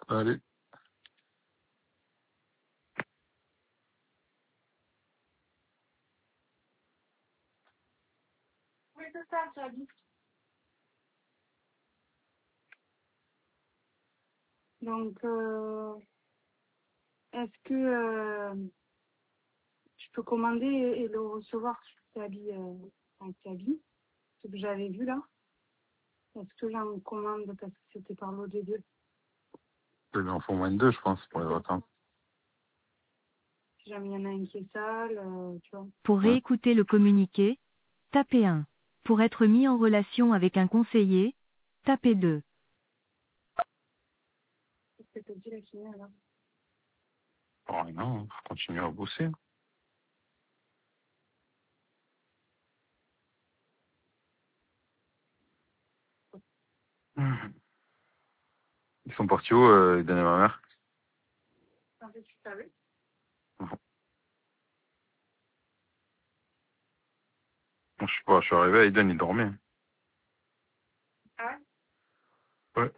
Allez. Oui, c'est ça, tu as dit. Donc, est-ce que tu peux commander et le recevoir sur Tabi, en Tabi, ce que j'avais vu là? Est-ce que j'en commande parce que c'était par l'OD2? Il en faut moins de deux, je pense, pour les vacances. Si jamais il y en a un qui est sale, tu vois. Pour réécouter le communiqué, tapez 1. Pour être mis en relation avec un conseiller, tapez 2. Qu'est-ce que t'as dit la kiné alors? Oh non, faut continuer à bosser. Ils sont partis où, Dan et ma mère? En fait, tu savais? Je sais pas, je suis arrivé, Aiden, il dormait. Ah Ouais.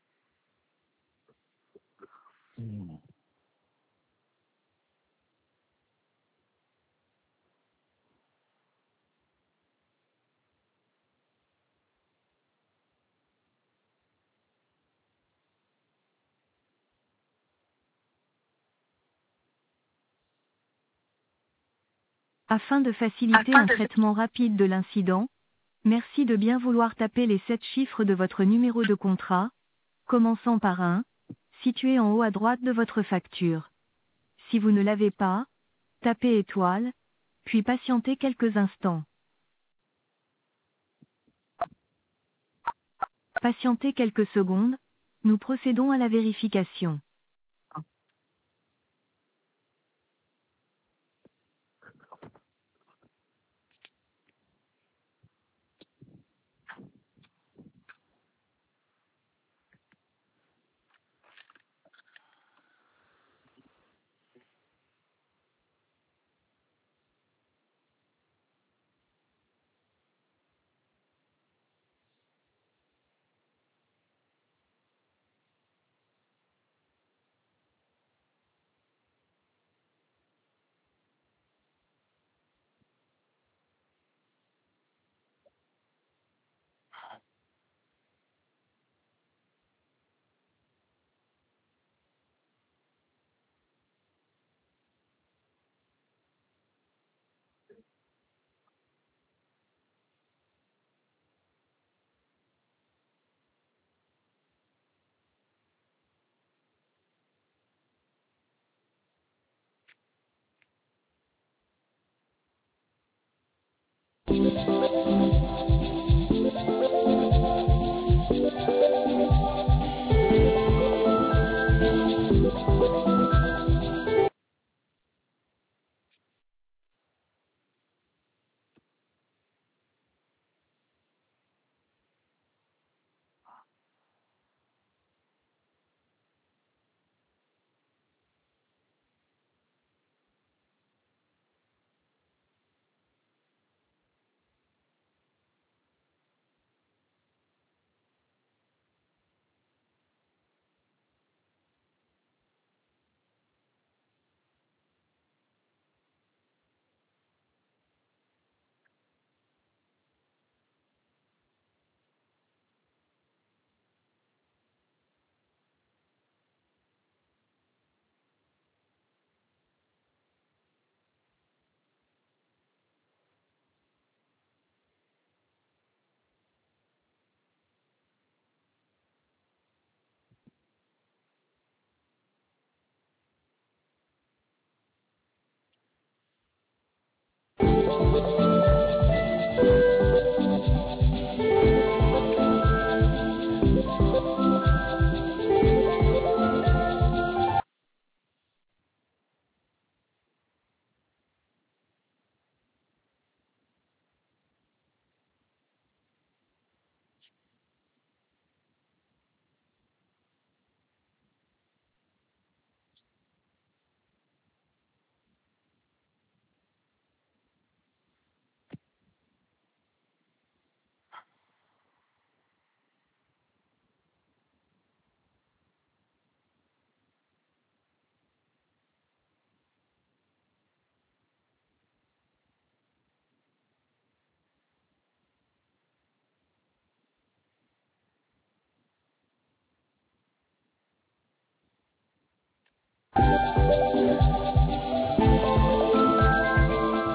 Afin de faciliter un traitement rapide de l'incident, merci de bien vouloir taper les 7 chiffres de votre numéro de contrat, commençant par 1, situé en haut à droite de votre facture. Si vous ne l'avez pas, tapez étoile, puis patientez quelques instants. Patientez quelques secondes, nous procédons à la vérification.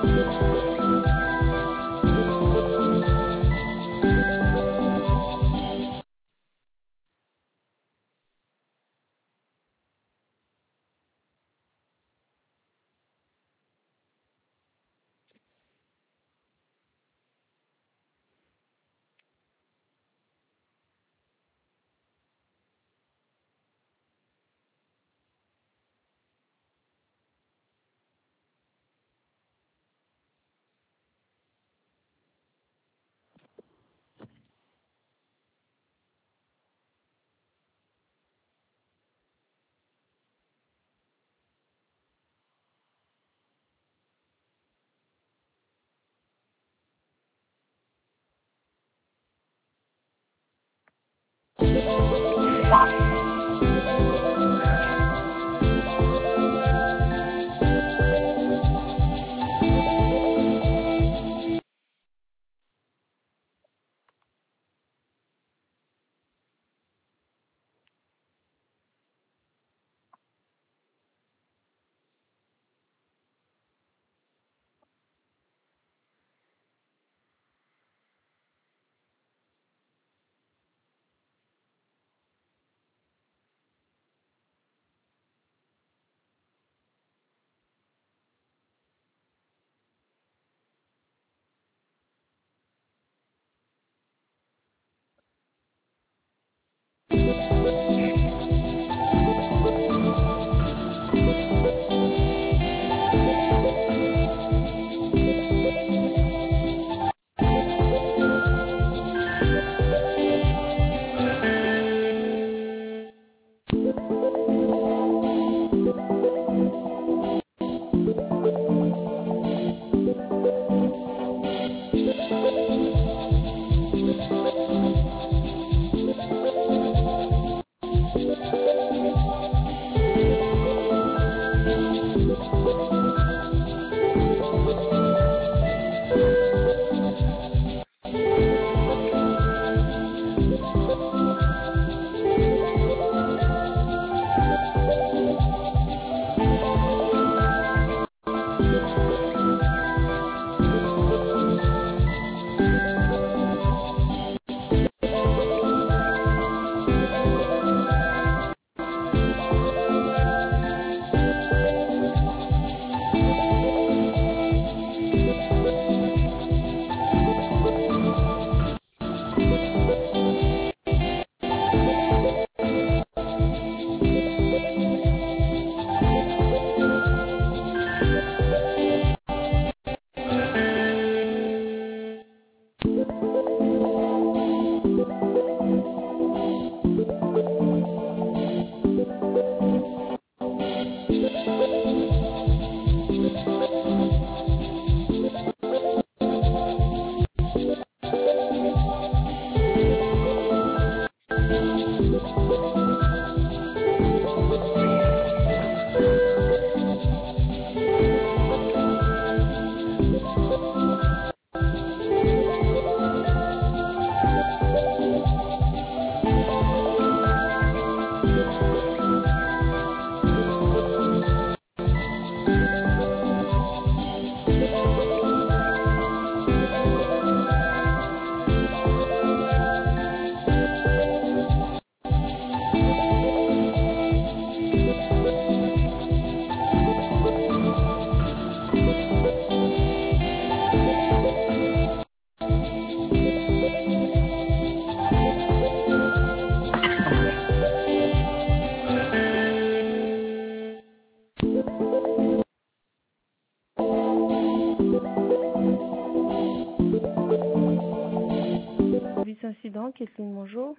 Incident, Kathleen, bonjour.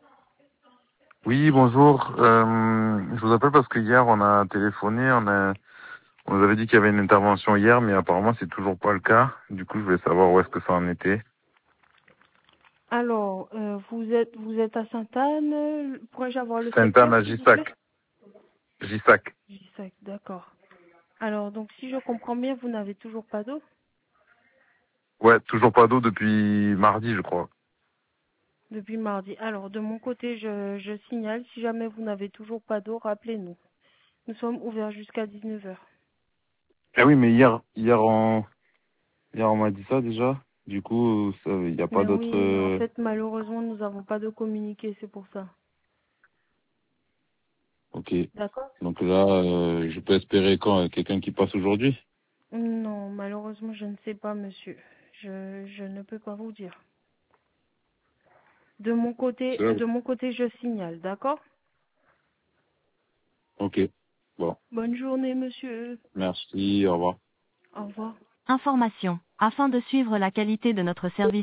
Oui, bonjour. Je vous appelle parce que hier, on a téléphoné, on nous avait dit qu'il y avait une intervention hier, mais apparemment, c'est toujours pas le cas. Du coup, je voulais savoir où est-ce que ça en était. Alors, vous êtes à Sainte-Anne. Pourrais-je avoir le Sainte-Anne secteur, à s'il vous plaît? Gissac. Gissac. Gissac, d'accord. Alors, donc, si je comprends bien, vous n'avez toujours pas d'eau? Ouais, toujours pas d'eau depuis mardi, je crois. Depuis mardi. Alors, de mon côté, je signale, si jamais vous n'avez toujours pas d'eau, rappelez-nous. Nous sommes ouverts jusqu'à 19 heures. Ah oui, mais hier Hier, on m'a dit ça déjà. Du coup, il n'y a pas Mais d'autre... oui, en fait, malheureusement, nous n'avons pas de communiqué, c'est pour ça. Ok. D'accord? Donc là, je peux espérer quand quelqu'un qui passe aujourd'hui? Non, malheureusement, je ne sais pas, monsieur. Je ne peux pas vous dire. De mon côté, C'est- je signale, d'accord? Ok. Bon. Bonne journée, monsieur. Merci. Au revoir. Au revoir. Information. Afin de suivre la qualité de notre service